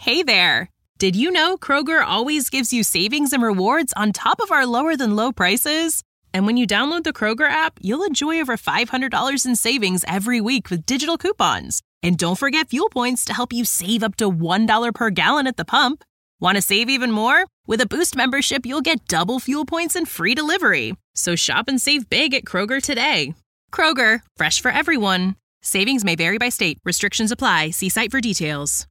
Hey there! Did you know Kroger always gives you savings and rewards on top of our lower-than-low prices? And when you download the Kroger app, you'll enjoy over $500 in savings every week with digital coupons. And don't forget fuel points to help you save up to $1 per gallon at the pump. Want to save even more? With a Boost membership, you'll get double fuel points and free delivery. So shop and save big at Kroger today. Kroger, fresh for everyone. Savings may vary by state. Restrictions apply. See site for details.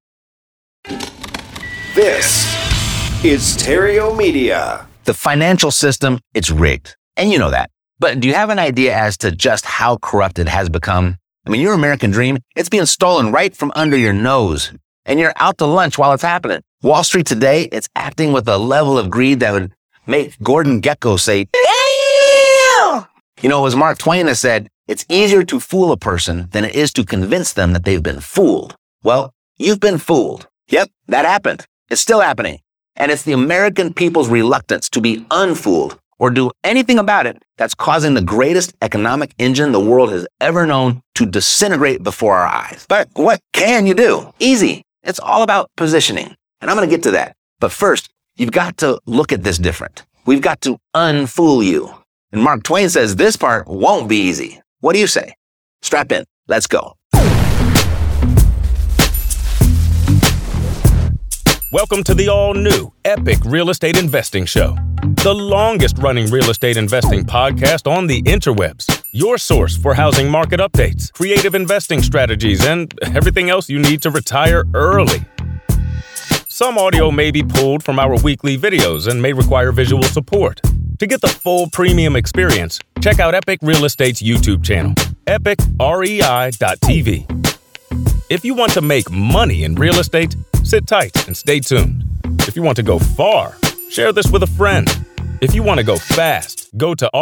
This is Terrio Media. The financial system, it's rigged. And you know that. But do you have an idea as to just how corrupt it has become? I mean, your American dream, it's being stolen right from under your nose. And you're out to lunch while it's happening. Wall Street today, it's acting with a level of greed that would make Gordon Gekko say, "Damn!" You know, as Mark Twain has said, it's easier to fool a person than it is to convince them that they've been fooled. Well, you've been fooled. Yep, that happened. It's still happening. And it's the American people's reluctance to be unfooled or do anything about it that's causing the greatest economic engine the world has ever known to disintegrate before our eyes. But what can you do? Easy. It's all about positioning. And I'm going to get to that. But first, you've got to look at this different. We've got to unfool you. And Mark Twain says this part won't be easy. What do you say? Strap in. Let's go. Welcome to the all-new Epic Real Estate Investing Show, the longest-running real estate investing podcast on the interwebs, your source for housing market updates, creative investing strategies, and everything else you need to retire early. Some audio may be pulled from our weekly videos and may require visual support. To get the full premium experience, check out Epic Real Estate's YouTube channel, epicrei.tv. If you want to make money in real estate, sit tight and stay tuned. If you want to go far, share this with a friend. If you want to go fast, go to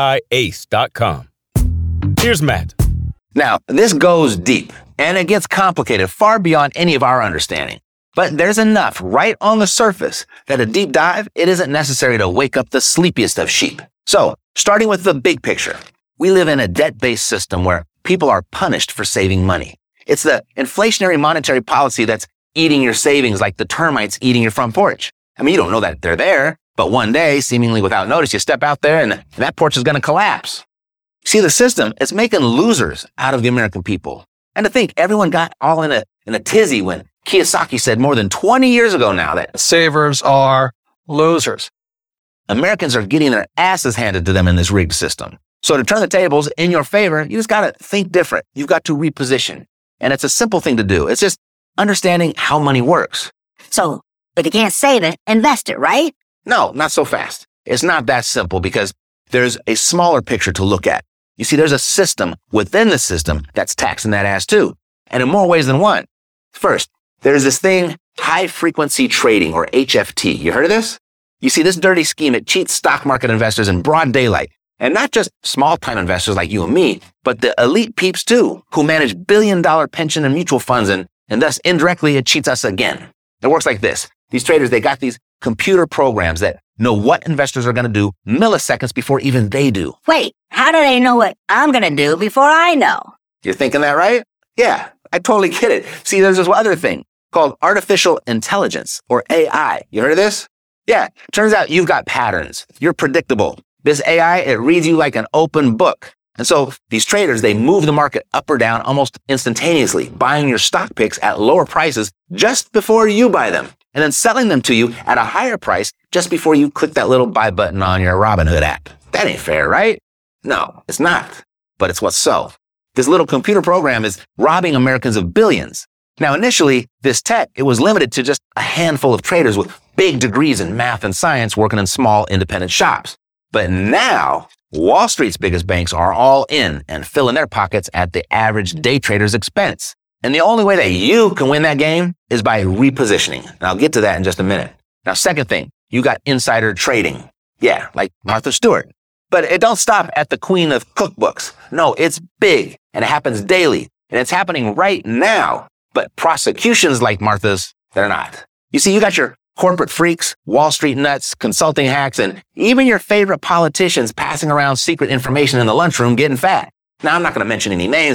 reiace.com. Here's Matt. Now, this goes deep, and it gets complicated far beyond any of our understanding. But there's enough right on the surface that a deep dive, it isn't necessary to wake up the sleepiest of sheep. So, starting with the big picture, we live in a debt-based system where people are punished for saving money. It's the inflationary monetary policy that's eating your savings like the termites eating your front porch. I mean, you don't know that they're there, but one day, seemingly without notice, you step out there and that porch is going to collapse. See, the system is making losers out of the American people. And to think everyone got all in a tizzy when Kiyosaki said more than 20 years ago now that savers are losers. Americans are getting their asses handed to them in this rigged system. So to turn the tables in your favor, you just got to think different. You've got to reposition. And it's a simple thing to do. It's just understanding how money works. So, but you can't save it, invest it, right? No, not so fast. It's not that simple because there's a smaller picture to look at. You see, there's a system within the system that's taxing that ass too. And in more ways than one. First, there's this thing, high frequency trading or HFT. You heard of this? You see, this dirty scheme, it cheats stock market investors in broad daylight. And not just small-time investors like you and me, but the elite peeps too, who manage billion-dollar pension and mutual funds, and thus indirectly it cheats us again. It works like this. These traders, they got these computer programs that know what investors are going to do milliseconds before even they do. Wait, how do they know what I'm going to do before I know? You're thinking that, right? Yeah, I totally get it. See, there's this other thing called artificial intelligence, or AI. You heard of this? Yeah, turns out you've got patterns. You're predictable. This AI, it reads you like an open book. And so these traders, they move the market up or down almost instantaneously, buying your stock picks at lower prices just before you buy them, and then selling them to you at a higher price just before you click that little buy button on your Robinhood app. That ain't fair, right? No, it's not. But it's what's so. This little computer program is robbing Americans of billions. Now, initially, this tech, it was limited to just a handful of traders with big degrees in math and science working in small independent shops. But now, Wall Street's biggest banks are all in and filling their pockets at the average day trader's expense. And the only way that you can win that game is by repositioning. And I'll get to that in just a minute. Now, second thing, you got insider trading. Yeah, like Martha Stewart. But it don't stop at the queen of cookbooks. No, it's big and it happens daily and it's happening right now. But prosecutions like Martha's, they're not. You see, you got your corporate freaks, Wall Street nuts, consulting hacks, and even your favorite politicians passing around secret information in the lunchroom getting fat. Now, I'm not going to mention any names, but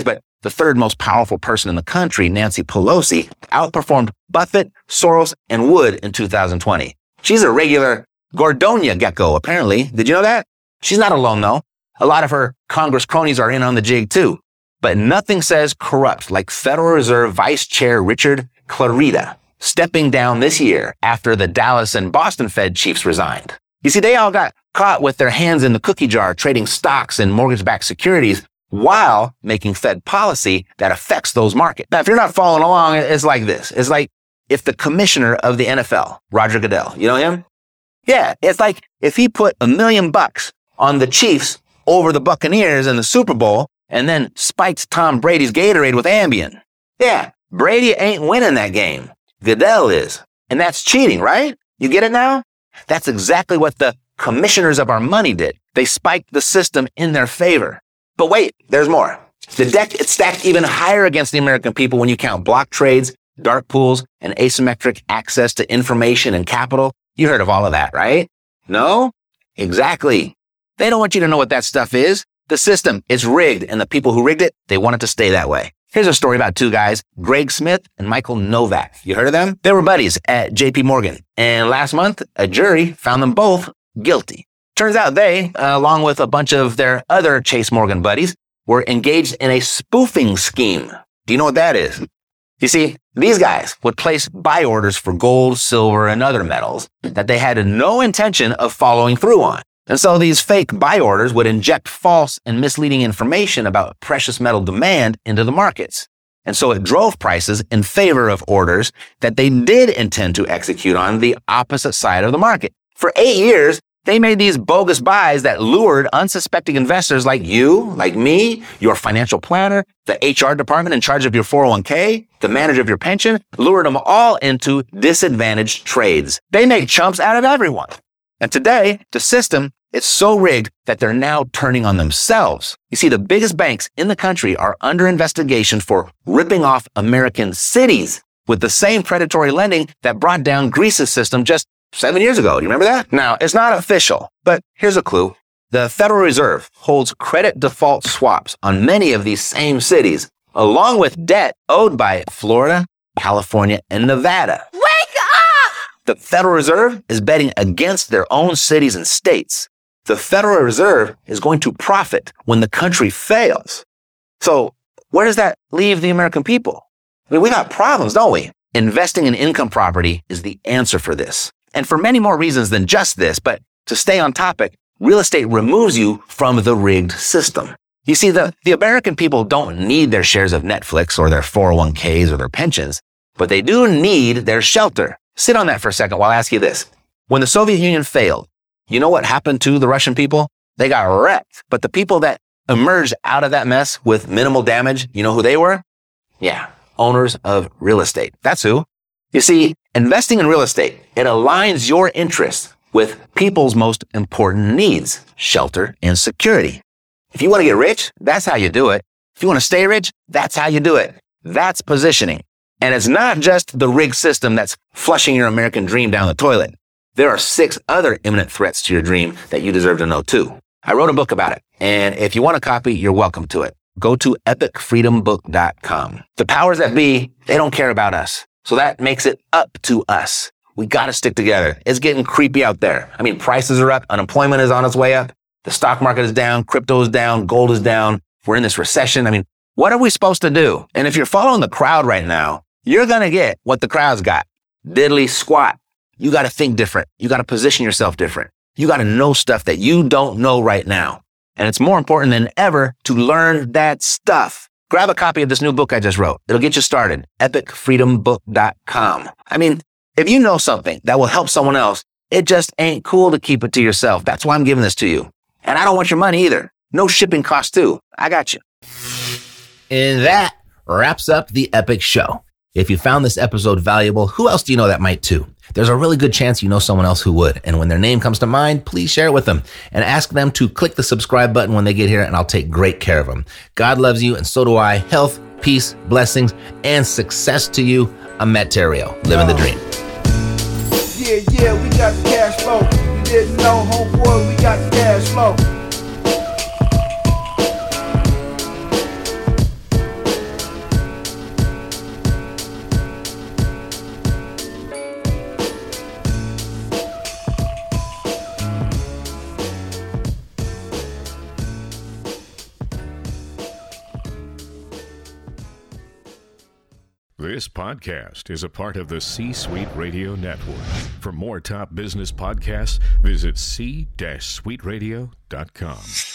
the third most powerful person in the country, Nancy Pelosi, outperformed Buffett, Soros, and Wood in 2020. She's a regular Gordonia gecko, apparently. Did you know that? She's not alone, though. A lot of her Congress cronies are in on the jig, too. But nothing says corrupt like Federal Reserve Vice Chair Richard Clarida stepping down this year after the Dallas and Boston Fed chiefs resigned. You see, they all got caught with their hands in the cookie jar trading stocks and mortgage-backed securities while making Fed policy that affects those markets. Now, if you're not following along, it's like this. It's like if the commissioner of the NFL, Roger Goodell, you know him? Yeah, it's like if he put $1 million on the Chiefs over the Buccaneers in the Super Bowl and then spiked Tom Brady's Gatorade with Ambien. Yeah, Brady ain't winning that game. Goodell is. And that's cheating, right? You get it now? That's exactly what the commissioners of our money did. They spiked the system in their favor. But wait, there's more. The deck is stacked even higher against the American people when you count block trades, dark pools, and asymmetric access to information and capital. You heard of all of that, right? No? Exactly. They don't want you to know what that stuff is. The system is rigged, and the people who rigged it, they want it to stay that way. Here's a story about two guys, Greg Smith and Michael Novak. You heard of them? They were buddies at JP Morgan. And last month, a jury found them both guilty. Turns out they, along with a bunch of their other Chase Morgan buddies, were engaged in a spoofing scheme. Do you know what that is? You see, these guys would place buy orders for gold, silver, and other metals that they had no intention of following through on. And so these fake buy orders would inject false and misleading information about precious metal demand into the markets. And so it drove prices in favor of orders that they did intend to execute on the opposite side of the market. For 8 years, they made these bogus buys that lured unsuspecting investors like you, like me, your financial planner, the HR department in charge of your 401k, the manager of your pension, lured them all into disadvantaged trades. They make chumps out of everyone. And today, the system is so rigged that they're now turning on themselves. You see, the biggest banks in the country are under investigation for ripping off American cities with the same predatory lending that brought down Greece's system just 7 years ago. You remember that? Now, it's not official, but here's a clue. The Federal Reserve holds credit default swaps on many of these same cities, along with debt owed by Florida, California, and Nevada. Wake up! The Federal Reserve is betting against their own cities and states. The Federal Reserve is going to profit when the country fails. So where does that leave the American people? I mean, we got problems, don't we? Investing in income property is the answer for this. And for many more reasons than just this, but to stay on topic, real estate removes you from the rigged system. You see, the American people don't need their shares of Netflix or their 401ks or their pensions, but they do need their shelter. Sit on that for a second while I ask you this. When the Soviet Union failed, you know what happened to the Russian people? They got wrecked. But the people that emerged out of that mess with minimal damage, you know who they were? Yeah, owners of real estate. That's who. You see, investing in real estate, it aligns your interests with people's most important needs, shelter and security. If you want to get rich, that's how you do it. If you want to stay rich, that's how you do it. That's positioning. And it's not just the rigged system that's flushing your American dream down the toilet. There are 6 other imminent threats to your dream that you deserve to know too. I wrote a book about it. And if you want a copy, you're welcome to it. Go to epicfreedombook.com. The powers that be, they don't care about us. So that makes it up to us. We got to stick together. It's getting creepy out there. I mean, prices are up. Unemployment is on its way up. The stock market is down. Crypto is down. Gold is down. We're in this recession. I mean, what are we supposed to do? And if you're following the crowd right now, you're going to get what the crowd's got. Diddly squat. You got to think different. You got to position yourself different. You got to know stuff that you don't know right now. And it's more important than ever to learn that stuff. Grab a copy of this new book I just wrote. It'll get you started. epicfreedombook.com. I mean, if you know something that will help someone else, it just ain't cool to keep it to yourself. That's why I'm giving this to you. And I don't want your money either. No shipping costs too. I got you. And that wraps up the Epic Show. If you found this episode valuable, who else do you know that might too? There's a really good chance you know someone else who would. And when their name comes to mind, please share it with them and ask them to click the subscribe button when they get here, and I'll take great care of them. God loves you, and so do I. Health, peace, blessings, and success to you. I'm Matt Theriault, living the dream. Yeah, we got the cash flow. You didn't know, homeboy, we got the cash flow. This podcast is a part of the C-Suite Radio Network. For more top business podcasts, visit c-suiteradio.com.